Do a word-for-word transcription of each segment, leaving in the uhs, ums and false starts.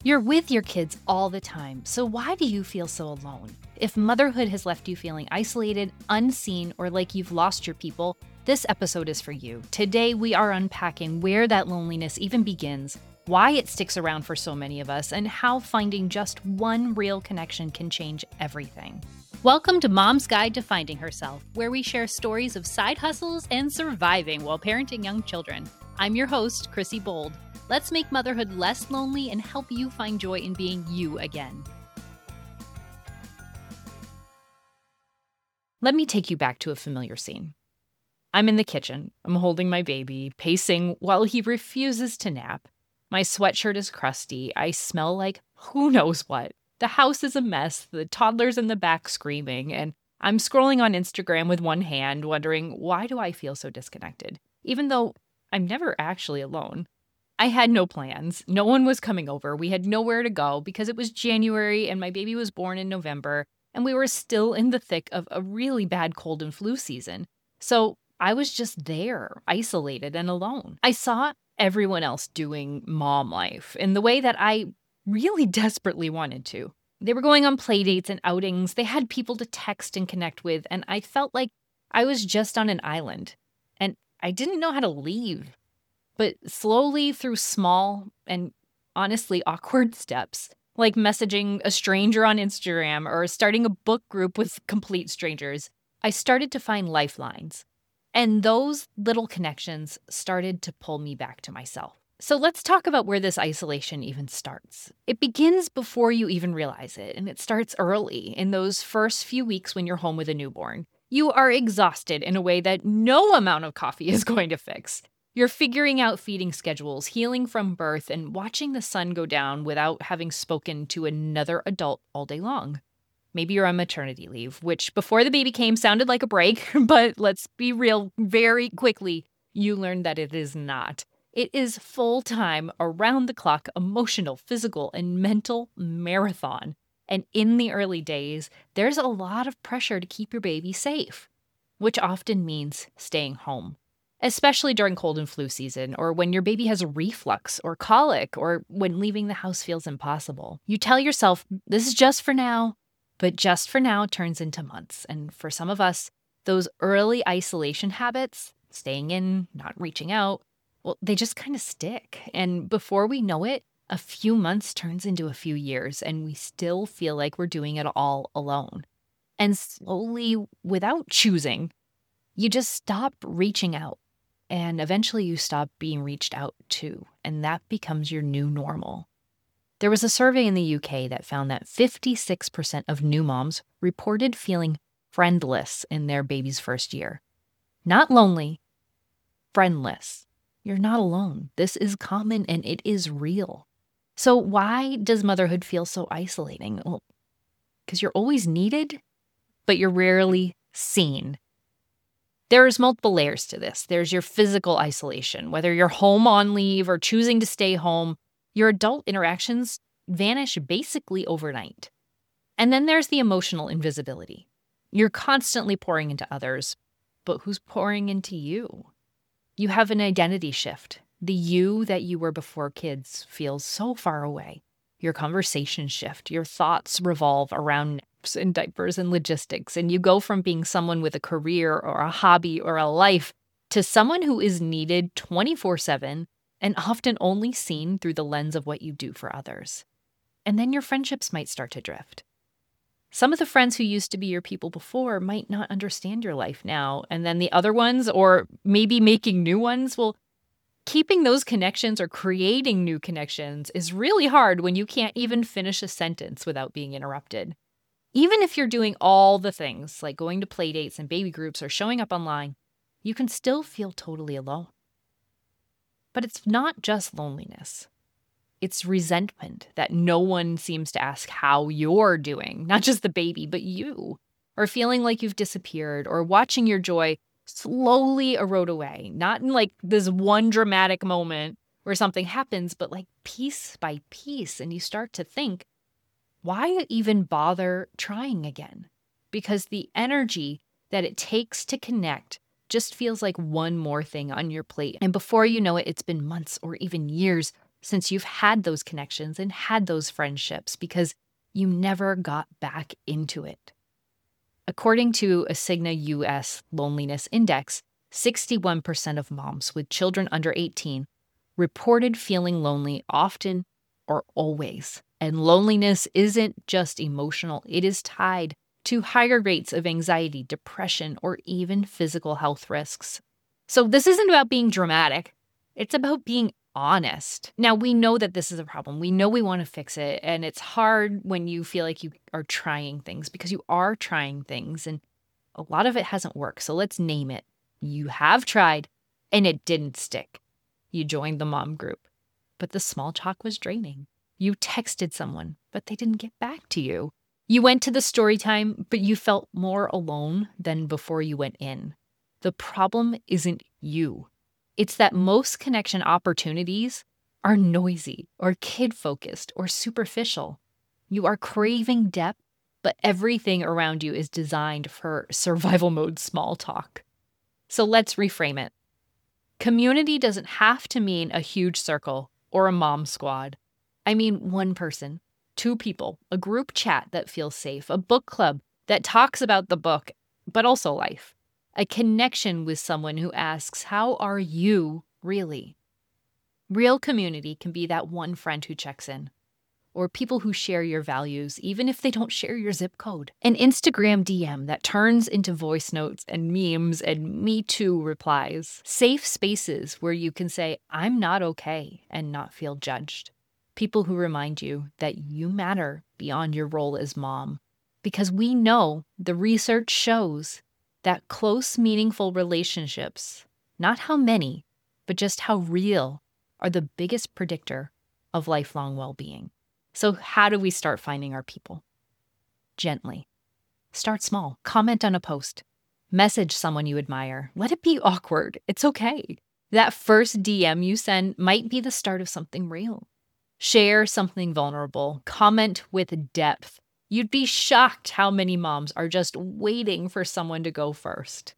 You're with your kids all the time, so why do you feel so alone? If motherhood has left you feeling isolated, unseen, or like you've lost your people, this episode is for you. Today, we are unpacking where that loneliness even begins, why it sticks around for so many of us, and how finding just one real connection can change everything. Welcome to Mom's Guide to Finding Herself, where we share stories of side hustles and surviving while parenting young children. I'm your host, Chrissy Bold. Let's make motherhood less lonely and help you find joy in being you again. Let me take you back to a familiar scene. I'm in the kitchen. I'm holding my baby, pacing while he refuses to nap. My sweatshirt is crusty. I smell like who knows what. The house is a mess. The toddler's in the back screaming, and I'm scrolling on Instagram with one hand, wondering, why do I feel so disconnected? Even though I'm never actually alone. I had no plans. No one was coming over. We had nowhere to go because it was January and my baby was born in November, and we were still in the thick of a really bad cold and flu season. So I was just there, isolated and alone. I saw everyone else doing mom life in the way that I really desperately wanted to. They were going on play dates and outings. They had people to text and connect with, and I felt like I was just on an island, and I didn't know how to leave. But slowly through small and honestly awkward steps, like messaging a stranger on Instagram or starting a book group with complete strangers, I started to find lifelines. And those little connections started to pull me back to myself. So let's talk about where this isolation even starts. It begins before you even realize it, and it starts early in those first few weeks when you're home with a newborn. You are exhausted in a way that no amount of coffee is going to fix. You're figuring out feeding schedules, healing from birth, and watching the sun go down without having spoken to another adult all day long. Maybe you're on maternity leave, which before the baby came sounded like a break, but let's be real, very quickly, you learned that it is not. It is full-time, around-the-clock, emotional, physical, and mental marathon. And in the early days, there's a lot of pressure to keep your baby safe, which often means staying home. Especially during cold and flu season, or when your baby has a reflux or colic, or when leaving the house feels impossible. You tell yourself, this is just for now, but just for now turns into months. And for some of us, those early isolation habits, staying in, not reaching out, well, they just kind of stick. And before we know it, a few months turns into a few years, and we still feel like we're doing it all alone. And slowly, without choosing, you just stop reaching out. And eventually you stop being reached out to, and that becomes your new normal. There was a survey in the U K that found that fifty-six percent of new moms reported feeling friendless in their baby's first year. Not lonely, friendless. You're not alone. This is common and it is real. So why does motherhood feel so isolating? Well, because you're always needed, but you're rarely seen. There's multiple layers to this. There's your physical isolation. Whether you're home on leave or choosing to stay home, your adult interactions vanish basically overnight. And then there's the emotional invisibility. You're constantly pouring into others, but who's pouring into you? You have an identity shift. The you that you were before kids feels so far away. Your conversations shift. Your thoughts revolve around and diapers and logistics, and you go from being someone with a career or a hobby or a life to someone who is needed twenty-four seven and often only seen through the lens of what you do for others. And then your friendships might start to drift. Some of the friends who used to be your people before might not understand your life now, and then the other ones, or maybe making new ones, well, keeping those connections or creating new connections is really hard when you can't even finish a sentence without being interrupted. Even if you're doing all the things, like going to play dates and baby groups or showing up online, you can still feel totally alone. But it's not just loneliness. It's resentment that no one seems to ask how you're doing, not just the baby, but you. Or feeling like you've disappeared, or watching your joy slowly erode away. Not in like this one dramatic moment where something happens, but like piece by piece. And you start to think, why even bother trying again? Because the energy that it takes to connect just feels like one more thing on your plate. And before you know it, it's been months or even years since you've had those connections and had those friendships because you never got back into it. According to a Cigna U S Loneliness Index, sixty-one percent of moms with children under eighteen reported feeling lonely often or always. And loneliness isn't just emotional, it is tied to higher rates of anxiety, depression, or even physical health risks. So this isn't about being dramatic. It's about being honest. Now, we know that this is a problem. We know we want to fix it. And it's hard when you feel like you are trying things because you are trying things and a lot of it hasn't worked. So let's name it. You have tried and it didn't stick. You joined the mom group, but the small talk was draining. You texted someone, but they didn't get back to you. You went to the story time, but you felt more alone than before you went in. The problem isn't you. It's that most connection opportunities are noisy or kid-focused or superficial. You are craving depth, but everything around you is designed for survival mode small talk. So let's reframe it. Community doesn't have to mean a huge circle or a mom squad. I mean one person, two people, a group chat that feels safe, a book club that talks about the book, but also life. A connection with someone who asks, how are you really? Real community can be that one friend who checks in, or people who share your values, even if they don't share your zip code. An Instagram D M that turns into voice notes and memes and Me Too replies. Safe spaces where you can say, I'm not okay, and not feel judged. People who remind you that you matter beyond your role as mom. Because we know the research shows that close, meaningful relationships, not how many, but just how real, are the biggest predictor of lifelong well-being. So how do we start finding our people? Gently. Start small. Comment on a post. Message someone you admire. Let it be awkward. It's okay. That first D M you send might be the start of something real. Share something vulnerable. Comment with depth. You'd be shocked how many moms are just waiting for someone to go first.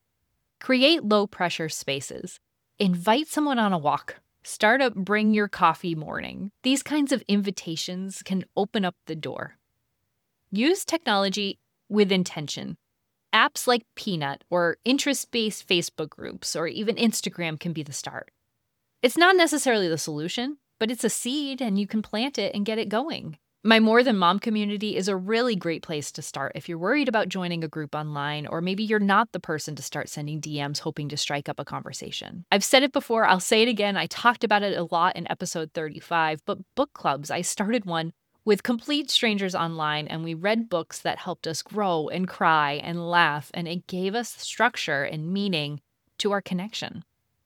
Create low-pressure spaces. Invite someone on a walk. Start a bring your coffee morning. These kinds of invitations can open up the door. Use technology with intention. Apps like Peanut or interest-based Facebook groups or even Instagram can be the start. It's not necessarily the solution, but it's a seed and you can plant it and get it going. My More Than Mom community is a really great place to start if you're worried about joining a group online, or maybe you're not the person to start sending D Ms hoping to strike up a conversation. I've said it before, I'll say it again, I talked about it a lot in episode thirty-five, but book clubs, I started one with complete strangers online, and we read books that helped us grow and cry and laugh, and it gave us structure and meaning to our connection.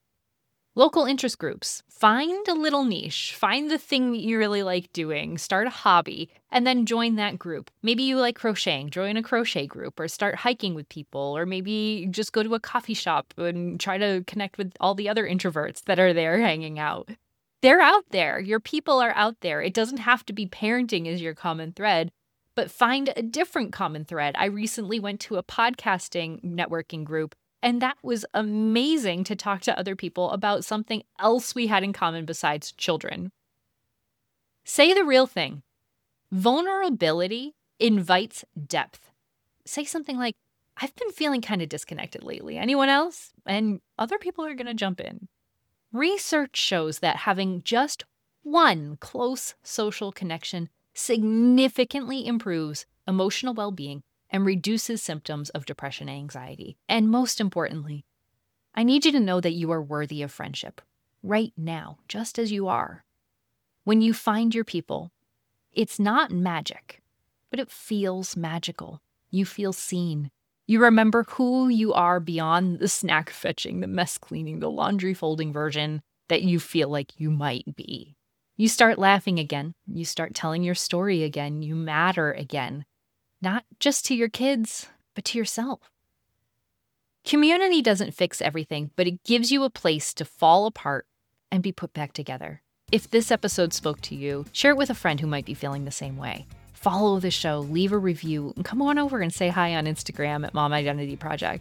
Local interest groups. Find a little niche. Find the thing that you really like doing. Start a hobby and then join that group. Maybe you like crocheting. Join a crochet group or start hiking with people, or maybe just go to a coffee shop and try to connect with all the other introverts that are there hanging out. They're out there. Your people are out there. It doesn't have to be parenting as your common thread, but find a different common thread. I recently went to a podcasting networking group, and that was amazing to talk to other people about something else we had in common besides children. Say the real thing. Vulnerability invites depth. Say something like, I've been feeling kind of disconnected lately. Anyone else? And other people are going to jump in. Research shows that having just one close social connection significantly improves emotional well-being and reduces symptoms of depression and anxiety. And most importantly, I need you to know that you are worthy of friendship right now, just as you are. When you find your people, it's not magic, but it feels magical. You feel seen. You remember who you are beyond the snack fetching, the mess cleaning, the laundry folding version that you feel like you might be. You start laughing again. You start telling your story again. You matter again. Not just to your kids, but to yourself. Community doesn't fix everything, but it gives you a place to fall apart and be put back together. If this episode spoke to you, share it with a friend who might be feeling the same way. Follow the show, leave a review, and come on over and say hi on Instagram at Mom Identity Project.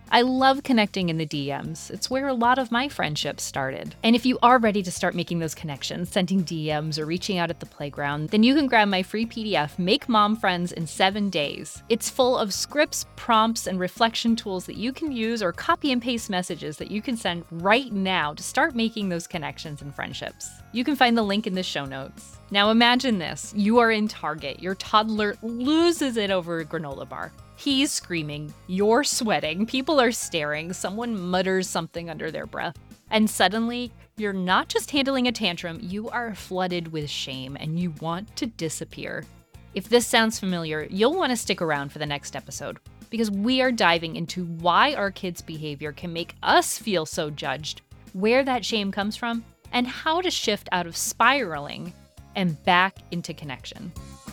I love connecting in the D Ms. It's where a lot of my friendships started. And if you are ready to start making those connections, sending D Ms or reaching out at the playground, then you can grab my free P D F, Make Mom Friends in seven days. It's full of scripts, prompts, and reflection tools that you can use, or copy and paste messages that you can send right now to start making those connections and friendships. You can find the link in the show notes. Now imagine this. You are in Target. Your toddler loses it over a granola bar. He's screaming, you're sweating, people are staring, someone mutters something under their breath. And suddenly, you're not just handling a tantrum, you are flooded with shame and you want to disappear. If this sounds familiar, you'll want to stick around for the next episode, because we are diving into why our kids' behavior can make us feel so judged, where that shame comes from, and how to shift out of spiraling and back into connection.